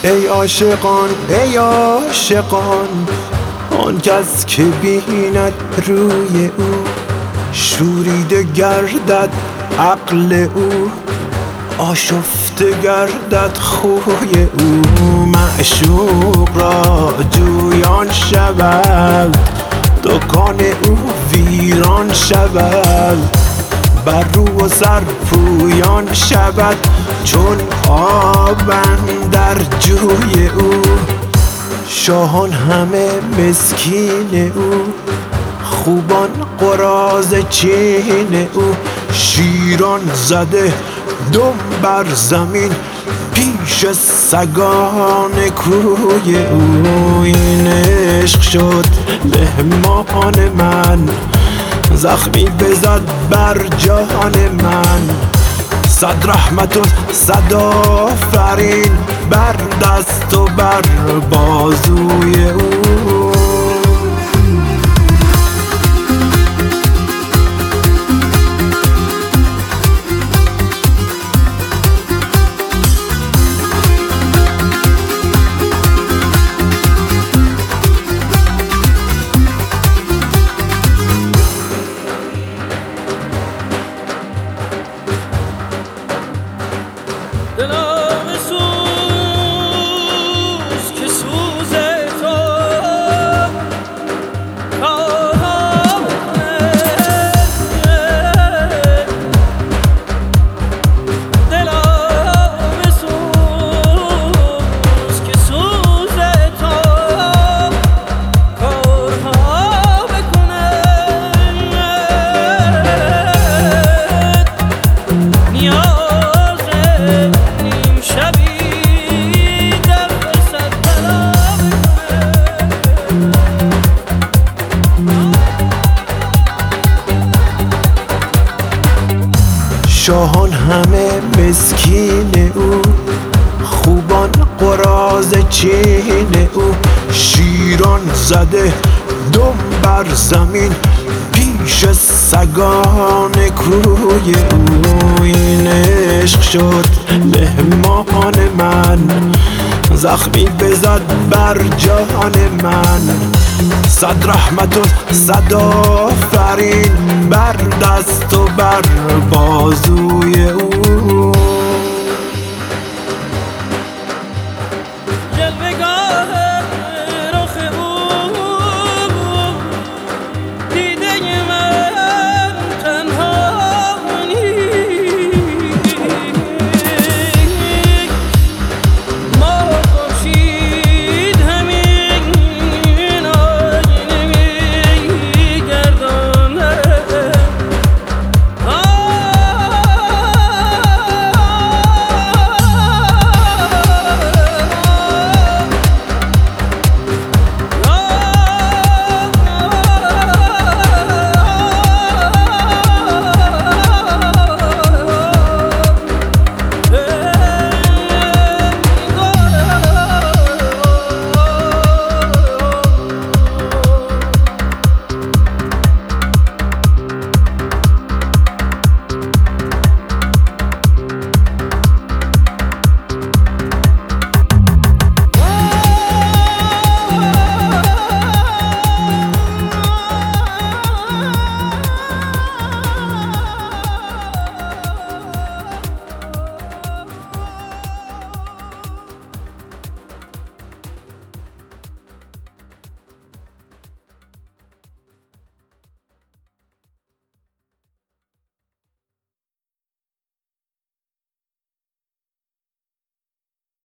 ای عاشقان ای عاشقان، آن کس که بیند روی او شوریده گردد عقل او، آشفته گردد خوی او. معشوق را جویان شود، دکان او ویران شود، بر رو و سر پویان شود چون آب اندر جوی او. شاهان همه مسکین او، خوبان قراضه چین او، شیران زده دم بر زمین پیش سگان کوی او. این عشق شد مهمان من، زخمی بزد بر جان من. صد رحمت و صد آفرین بر دست و بر بازوی او. دلم سوز که سوز تو کارم دلم سوز که سوز تو کارها بکنه نیاز نیم شبی در سر طلب شاهان همه مسکین او، خوبان قراضه چین او، شیران زده دم بر زمین پیش سگان کوی او. این عشق شد مهمان من، زخمی بزد بر جان من. صد رحمت و صد آفرین بر دست و بر بازوی او.